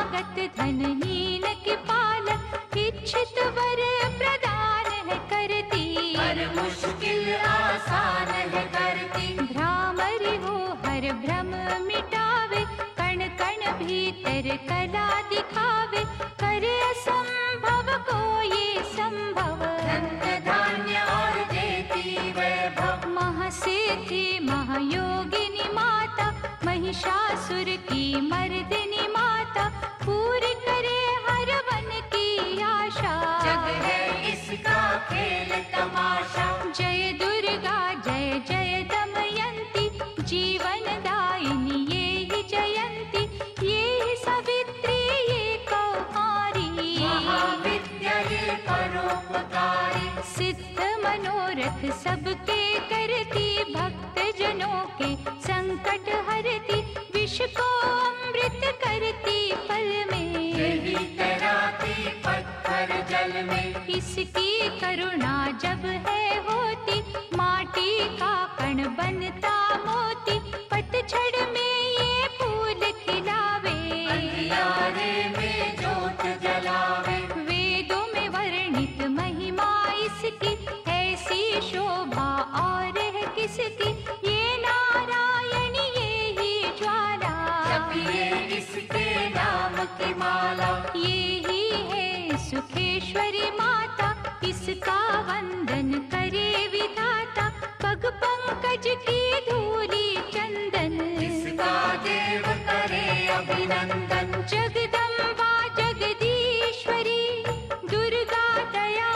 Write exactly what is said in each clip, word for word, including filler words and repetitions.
शरणागत धनहीन के पालक, इच्छित वर प्रदान है करती, हर मुश्किल आसान है करती। भ्रामरी हो हर भ्रम मिटावे, कण कण भीतर कला दिखावे, करे असंभव को ये संभव, धन्य धान्य और देती वैभव। महासिद्धि महायोगिनी माता, महिषासुर की मर्दिनी माता, पूरी करे हर मन की आशा, जग है इसका खेल तमाशा। जय दुर्गा जय जय दमयंती, जीवन दायिनी ये ही जयंती, ये ही सावित्री ये कौमारी, महाविद्या ये परोपकारी। सिद्ध मनोरथ सबके करती, भक्त जनों के संकट हरती, विष को अमृत करती पल में, यही तैराती पत्थर जल में। इसकी करुणा जब है होती, माटी का कण बनता मोती, पतझड़ में ये फूल खिलावे, अंधियारे में जोत जलावे। वेदों में वर्णित महिमा इसकी, ऐसी शोभा और है किसकी, ये नारायणी ये ही ज्वाला, जपिए इसके नाम की माला। ये ही है सुखेश्वरी माता, इसका वंदन करे विधाता, पग पंकज की धूली चंदन, इसका देव करे अभिनंदन। जगदम्बा जगदीश्वरी दुर्गा दया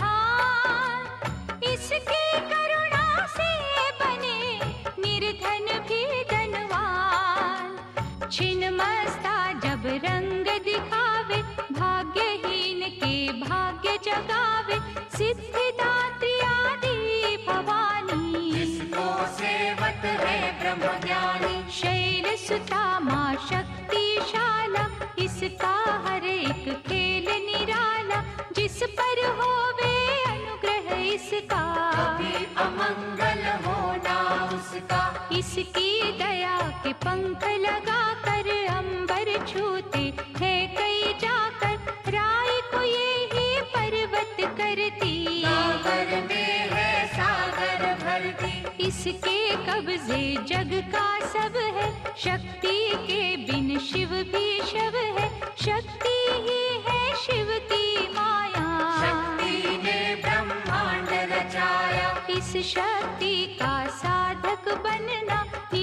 निधान, इसकी करुणा से बने निर्धन भी धनवान, छिन्नमस्ता जब रंग दिखावे, भाग्यहीन के भाग्य जगावे, सिद्धिदात्री आदि भवानी, जिसको सेवत है ब्रह्म ज्ञानी। शैल सुता माँ शक्तिशाला, इसका हर एक खेल निराला, जिस पर होवे अनुग्रह इसका, कभी अमंगल होना उसका। इसकी दया के पंख लगा कर अंबर छूते हैं कई जाकर, राय को ये ही पर्वत करती, सागर में है सागर भरती। इसके कब्जे जग का सब है, शक्ति के बिन शिव भी शव है, शक्ति ही है शिव की माया, शक्ति ने ब्रह्मांड रचाया। इस शक्ति का साधक बनना,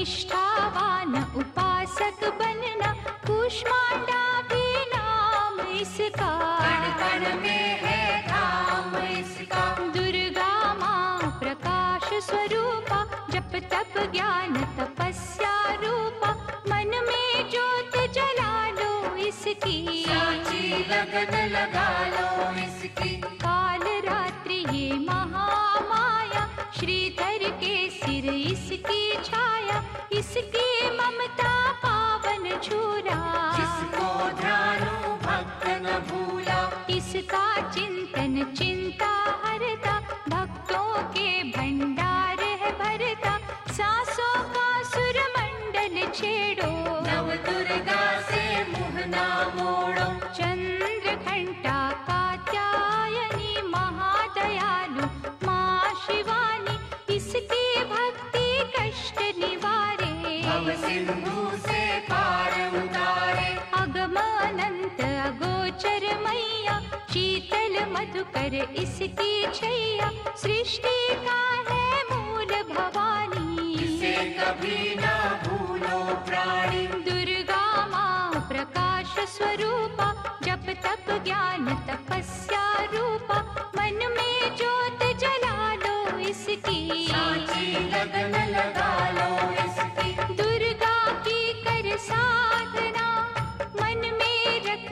निष्ठावान उपासक बनना, कूष्मांडा भी नाम इसका, कण कण में है धाम इसका। दुर्गा माँ प्रकाश स्वरूपा, जप तप ज्ञान तपस्या रूपा, मन में ज्योत जला लो इसकी, साची लगन लगा लो इसकी। काल रात्रि ये महामाया, श्रीधर के सिर इसकी छाया, इसकी ममता पावन झूला, जिसको ध्यानु भक्त न भूला। इसका चिंतन चिंता हरता, भक्तों के भंडार है भरता, सांसों का सुर मंडल छेड़ो, नव दुर्गा से मुँह ना मोड़ो। चंद्र घंटा कात्यायनी महादयालु माँ शिवानी, इसकी भक्ति कष्ट निवारे, भव सिंधु से पार उतारे। अगम अनंत अगोचर मैया, शीतल मधुकर इसकी छैया, सृष्टि का है मूल भवानी, इसे कभी ना भूलो प्राणी। दुर्गा माँ प्रकाश स्वरूपा, जप तप ज्ञान तपस्या रूपा, मन में ज्योत जला लो इसकी, साची लगन लगा लो इसकी। दुर्गा की कर साधना, मन में रख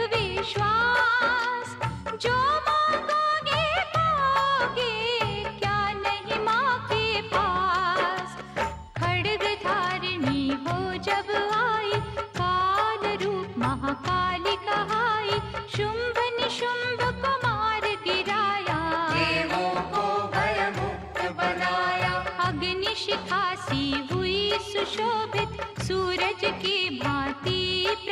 विश्वास, जो मांगोगे पाओगे, क्या नहीं माँ के पास, खड्ग धारिणी हो जब आई, काल रूप महाकाली कहाई, शुंभ निशुंभ को मार गिराया, देवों को भय मुक्त बनाया। अग्नि शिखा सी हुई सुशोभित, सूरज की भांति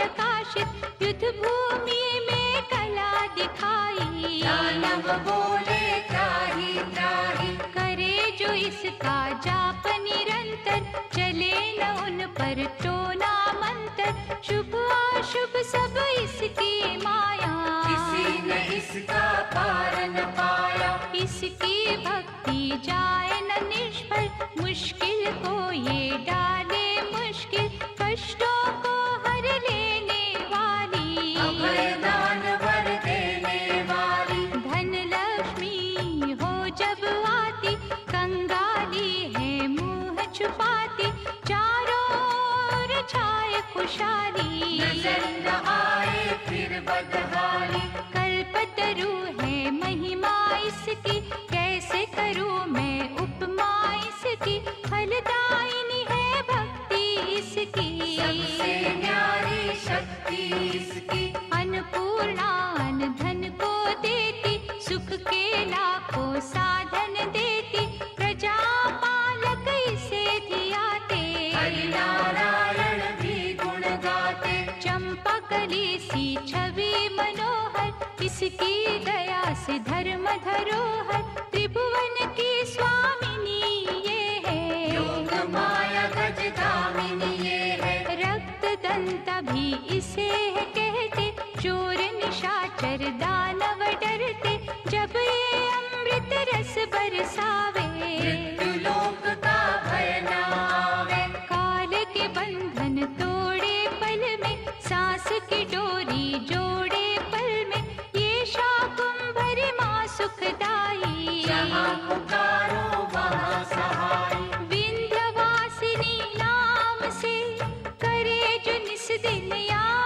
प्रकाशित युद्ध भूमि में कला दिखाई। दानव बोले त्राहि त्राहि, करे जो इसका जाप निरंतर, चले न उन पर टोना मंत्र। शुभ अशुभ सब इसकी माया, किसी ने इसका पार न पाया। इसकी भक्ति जाए न निष्फल, मुश्किल को ये डाले मुश्किल, कष्टों को हर लेने वाली, अभय दान वर देने वाली। धन लक्ष्मी हो जब आती, कंगाली है मुंह छुपाती, चारों ओर छाए खुशहाली, नजर न आए फिर बदहाली। कल्पतरु है महिमा इसकी, कैसे करूं मैं उपमा इसकी, फलदायिनी है भक्ति इसकी, सबसे न्यारी शक्ति इसकी। अन्नपूर्णा अन्न धन को देती, सुख के लाखों साधन देती, प्रजा पालक इसे धियाते, हरि नारायण भी गुण गाते। चंपा कली सी छवि मनोहर, इसकी दया से धर्म धरोहर, त्रिभुवन की स्वामिनी ये है, योग माया गज दामिनी ये है। रक्त दंता भी इसे है कहते, चोर निशाचर दानव डरते, जब ये अमृत रस बरसावे, मृत्यु लोक का भय न आवे। काल के बंधन तोड़े पल में, सांस की डोरी जोड़े पल में, ये शाकुंभरी माँ सुखदाई, जहाँ पुकारो वहाँ सहाय। विंध्यवासिनी नाम से करे जो निस दिन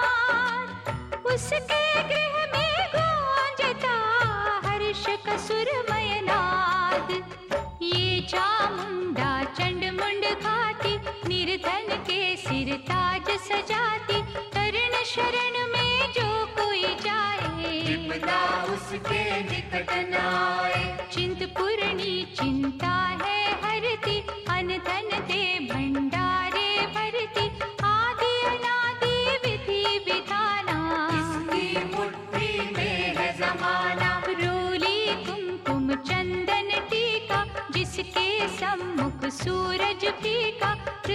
याद, उसके गृह में गूंजता हर्ष का सुरमय नाद। ये चामुंडा चंड मुंड घाटी, निर्धन के सिर ताज सजाती, तरण शरण में जो कोई जाए, विपदा उसके निकट न आए। चिंतपूर्णी चिंता है हरती, अन्न धन दे भंडारे भरती, आदि अनादि विधि विधाना, इसकी मुट्ठी में है जमाना। रोली कुमकुम चंदन टीका, जिसके सम्मुख सूरज फीका,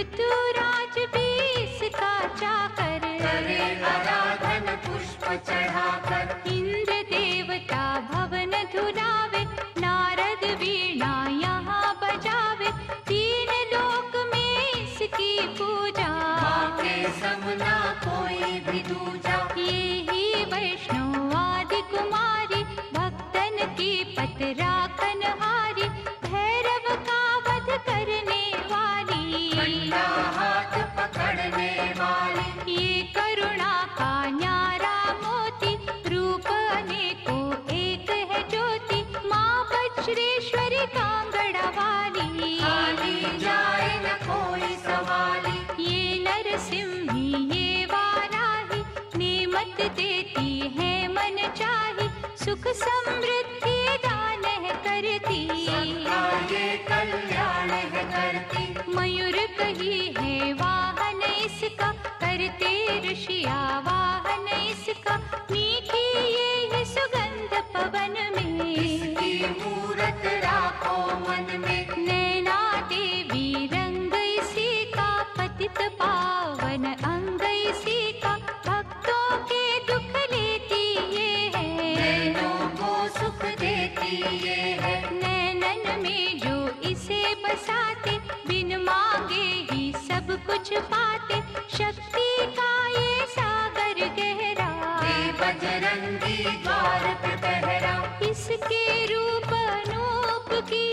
ऋतुराज भी इसका चाकर, करे आराधन पुष्प चढ़ाकर। इंद्र देवता भवन धुलावे, नारद वीणा यहाँ बजावे, तीन लोक में इसकी पूजा, माँ के समना कोई भी दूजा। ये ही वैष्णव आदि कुमारी, भक्तन की पत राखन हारी, भैरव का वध करने वाली, ठंडा हाथ पकड़ने वाली। ये करुणा का न्यारा मोती, रूप अनेकों एक है ज्योति, माँ वज्रेश्वरी कांगड़ा वाली, खाली जाए न कोई सवाली। ये नरसिंही ये वाराही, नेमत देती है मन चाही, सुख समृद्धि दान है करती, सबका ये कल्याण है करती। मयूर कही है वाहन इसका, करते ऋषिया वाहन इसका, मीठी ये है सुगंध पवन में, इसकी मूरत राखो मन में। नैना देवी रंग इसी का, पतित पावन अंग इसी का, भक्तों के दुख लेती ये है, नैनों को सुख देती ये है। नैनन में जो इसे बसाते, बिन मांगे ही सब कुछ पाते, शक्ति का ये सागर गहरा, ये बजरंगी द्वार पे पहरा। इसके रूप अनूप की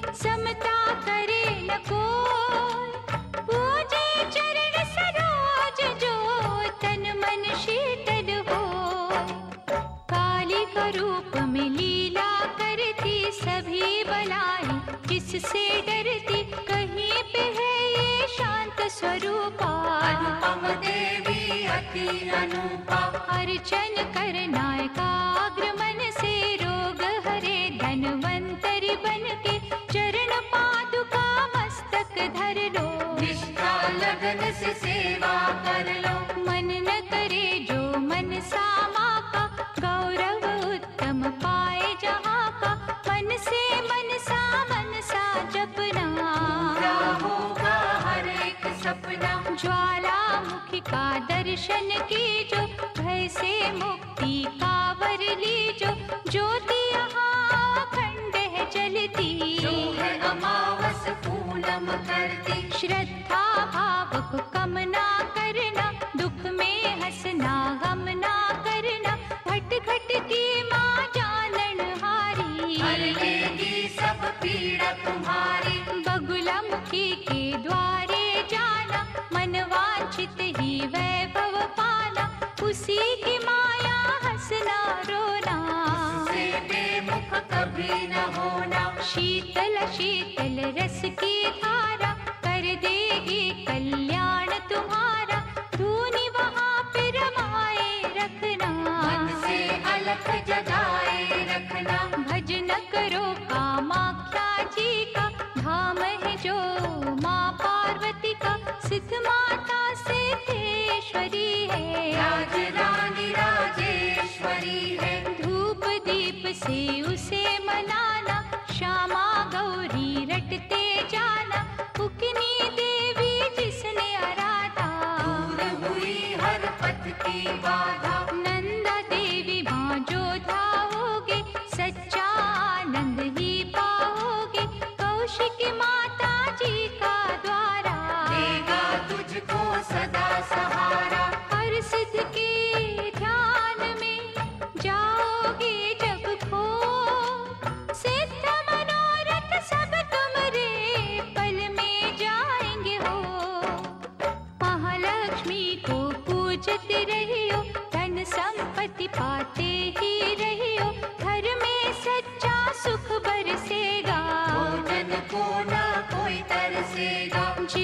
समता करे न कोई, पूजे चरण सरोज जो तन मन शीतल हो, काली का रूप में लीला करती, सभी बलाई जिससे डरती, कहीं पे है ये शांत स्वरूपा, अनुपम देवी अति अनुपा। अर्चन करना एकाग्र मन से, रोग हरे धनवंतरी बन के, चरण पादुका मस्तक धर लो, निष्ठा लगन से सेवा कर लो। मन न करे का दर्शन कीजो, भय से मुक्ति का वर लीजो। ज्योति यहाँ अखंड है जलती, जो है अमावस पूनम करती। श्रद्धा भाव को कम ना करना, दुख में हंसना गम ना करना। घट घट की माँ जानन हारी, हर लेगी सब पीड़ा तुम्हारी। बगुला मुखी के द्वारे जाना, मन वांछित ही वैभव पाना। उसी की माया हंसना रोना, उससे बेमुख कभी न होना। शीतल शीतल रस की धारा, कर देगी कल्याण तुम्हारा। धूनी वहाँ पे रमाए रखना, मन से अलख जगाए रखना। भजन करो कामाख्या जी का, धाम है जो माँ पार्वती का। सिद्ध माता सिद्धेश्वरी है, राज रानी राजेश्वरी है। धूप दीप से उसे मनाना, श्यामा गौरी रटते जाना। उकनी देवी जिसने आराधा, दूर हुई हर पथ की बाधा। नंदा देवी माँ जो धाओगे, सच्चा आनंद ही पाओगे। कौशिक माता जी का द्वारा, देगा तुझको सदा सहारा। हर सिद्ध के ध्यान में जाओगे जब खो, सिद्ध मनोरथ सब तुम्हारे पल में जाएंगे हो। महालक्ष्मी को पूजते रहियो, धन संपत्ति पाते ही रहियो। घर में सच्चा सुख बरसेगा, भोजन को ना कोई तरसेगा।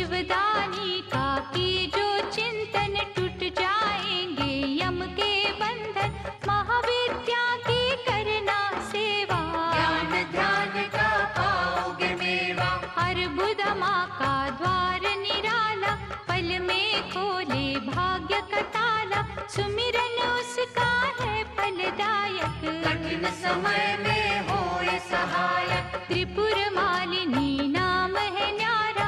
जीवदानी का की जो चिंतन, टूट जाएंगे यम के बंधन। महाविद्या की करना सेवा, ज्ञान ध्यान का पाओगे मेवा। हर बुध माँ का द्वार निराला, पल में खोले भाग्य का ताला। सुमिरन उसका है फलदायक, कठिन समय में होए सहायक। त्रिपुर मालिनी नाम है न्यारा,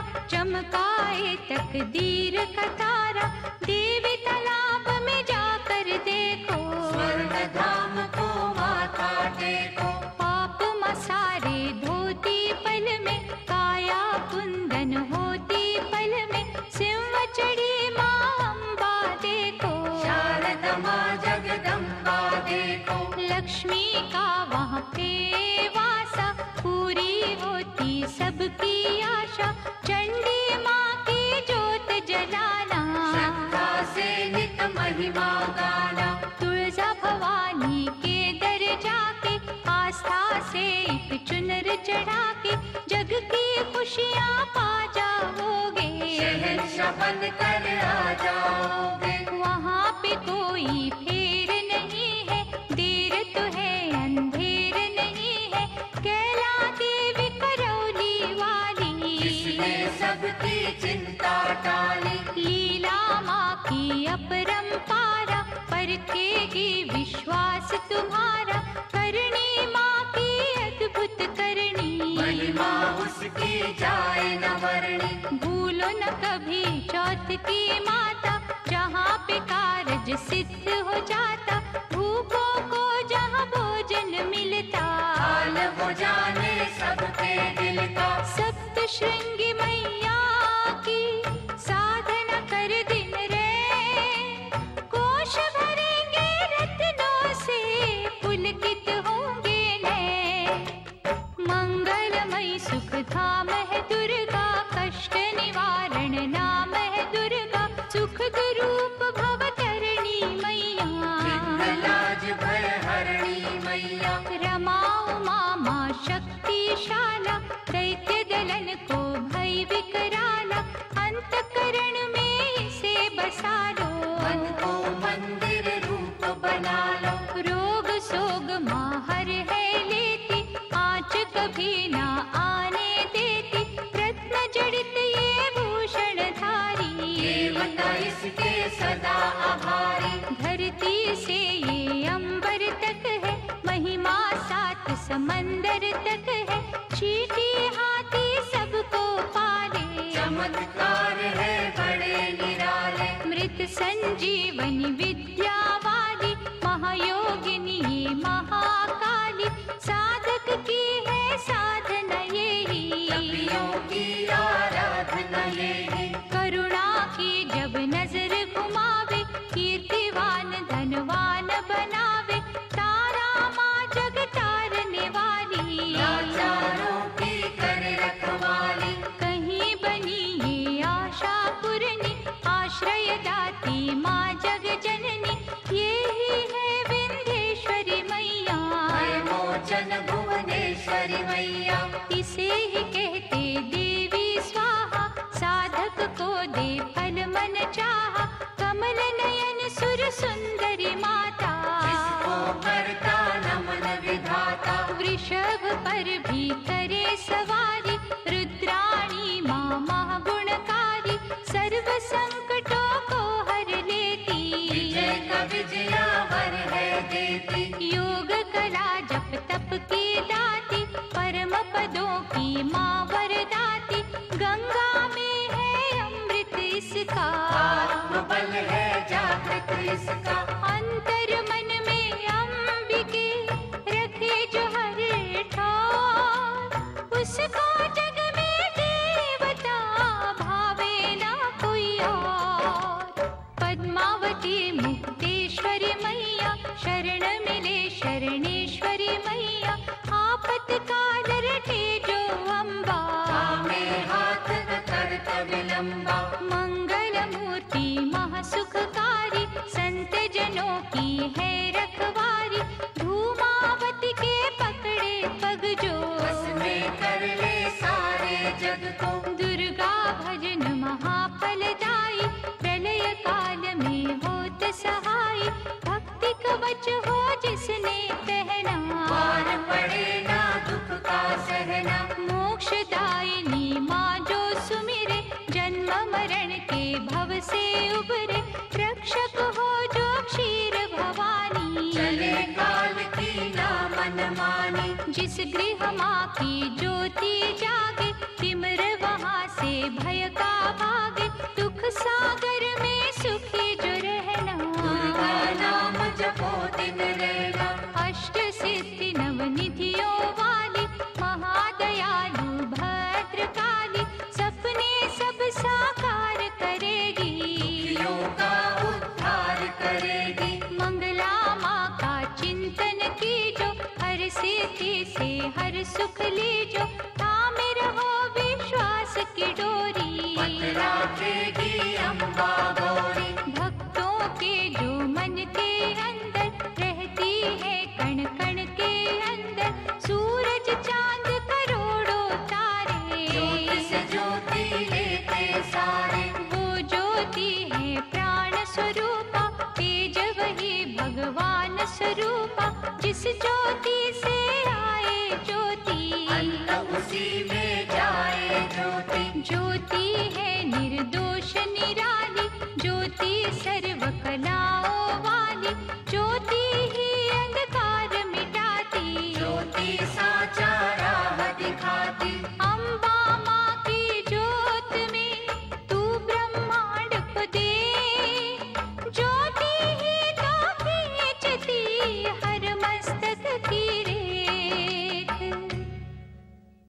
चमकाए तकदीर का तारा। देवी तालाब में जाकर देखो, स्वर्ण धाम को माथा टेको। पाप मसारे धोती पल में, काया कुंदन होती पल में। सिंह चढ़ी माँ अम्बा देखो, शारदा माँ जगदम्बा देखो। लक्ष्मी का वहाँ पे वासा, पूरी होती सबकी आशा। चंडी माँ की जोत जलाना, श्रद्धा से नित महिमा गाना। तुळजा भवानी के दर जाके, आस्था से एक चुनर चढ़ा के। जग की खुशियाँ पा जाओगे, शहंशाह बन कर आ जाओगे। वहाँ पे कोई फेर नहीं है, देर तो है अंधेर नहीं है। कैला देवी करौली वाली, इसने सबकी चिंता टाली। लीला माँ की अपरंपारा, परखेगी विश्वास तुम्हारा। करनी माँ की अद्भुत करनी, महिमा उसकी जाए न वर्णी। भूलो न कभी चौथ की माता, जहाँ पे कारज सिद्ध हो जाता। भूखों को जहाँ भोजन मिलता, हाल वो जाने सबके दिल का। सप्त श्रृंगी मैया की साधना कर दिन रे। कोश भरेंगे रत्नों से, पुलकित होंगे नए। मंगलमयी सुख धाम है दुर्गा, कष्ट निवारण नाम है दुर्गा। सुख रूप भवतरणी मैया, लाज भय हरणी मैया। रमा उमा माँ शक्तिशाला, दैत्य दलन को भय विकराला। अंतकरण में इसे बसा लो, मन को मंदिर रूप बना लो। रोग सोग माँ हर है लेती, आँच कभी ना आने देती। रत्न जड़ित ये भूषण धारी, देवता इसके सदा आभारी। धरती से ये अंबर तक है, महिमा सात समंदर तक है। चीटी हाथी सबको पाले, चमत्कार है बड़े निराले। मृत संजीवनी विद्या वाली, महायोगिनी ये महाकाली, साधक की है साधना यही, तपियों की आराधना यही। करुणा की जब नजर घुमावे, कीर्तिवान धनवान बनावे, तारा माँ जग तारने वाली, लाचारों की कर रखवाली। कहीं बनी ये आशा पूरनी, आश्रय दाती माँ जग जननी, ये ही है विंध्येश्वरी मैया, मोचन भुवनेश्वरी मैया। इसे ही कहते देवी स्वाहा, साधक को दे फल मन चाहा, कमल नयन सुर सुंदरी माता, इसको करता नमन विधाता। वृषभ पर भी करे सवारी, रुद्राणी माँ महागुणकारी, सर्व संकटों को हर लेती, विजय का विजया वर है देती। योग कला जप तप की दाती, परम पदों की माँ वरदाती, गंगा में है अमृत इसका, आत्मबल है जागृत इसका। अंतर मन में अंबिके रखे जो हर ठार, उसको जग में देवता भावे ना कोई और। पद्मावती मुक्तेश्वरी मैया, शरण मिले शरणेश्वरी मैया, आपतकाल रटे जो अम्बा, में हाथ न करता विलंबा। मंगल मूर्ति महासुखकारी, संत जनों की है रखवारी, धूमावती के पकड़े पग जो, बस में कर ले सारे जग को। दुर्गा भजन महाफलदायी, प्रलय काल में होत सहाय, भक्ति कवच हो जिसने पहना, पार पड़े ना दुख का सहना। मोक्षदायिनी माँ जो सुमिरे, जन्म मरण के भव से उबरे, रक्षक हो जो क्षीर भवानी, चले काल की ना मनमानी। जिस गृह माँ की ज्योति जागे, तिमिर वहाँ से भय का भागे, दुख सागर में सुखी जो रहना, दुर्गा नाम जपो दिन रहना। अष्ट सिद्धि नवनिधियों वाली, महादयालु भद्रकाली, सपने सब साकार करेगी, दुखियों का उद्धार करेगी। मंगला माँ का चिंतन कीजो, हर सिद्धि से हर सुख लीजो, थामे रहो विश्वास की डोरी, राखेगी अम्बा गौरी। भक्तों के जो मन के अंदर रहती है, कण कण के अंदर, सूरज चांद करोड़ों तारे, ज्योति से ज्योति लेते सारे। वो ज्योति है प्राण स्वरूपा, तेज वही भगवान स्वरूपा, जिस ज्योति से आए ज्योति, अंत उसी में जाए ज्योति। ज्योति है निर्दोष